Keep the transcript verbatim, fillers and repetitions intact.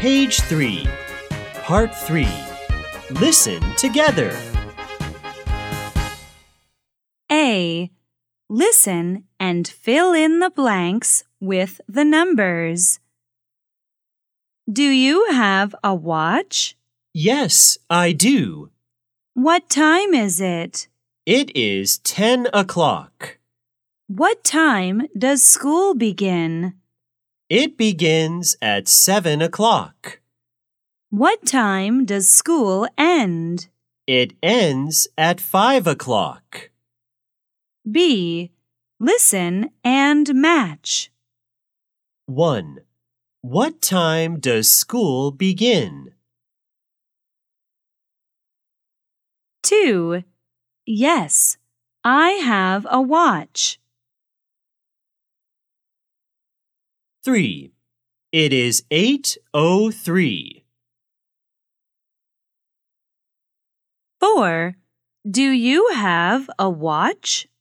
Page three, Part three. Listen together. A. Listen and fill in the blanks with the numbers. Do you have a watch? Yes, I do. What time is it? It is ten o'clock. What time does school begin? It begins at seven o'clock. What time does school end? It ends at five o'clock. B. Listen and match. one. What time does school begin? two. Yes, I have a watch. three. It is eight oh three. four. Do you have a watch?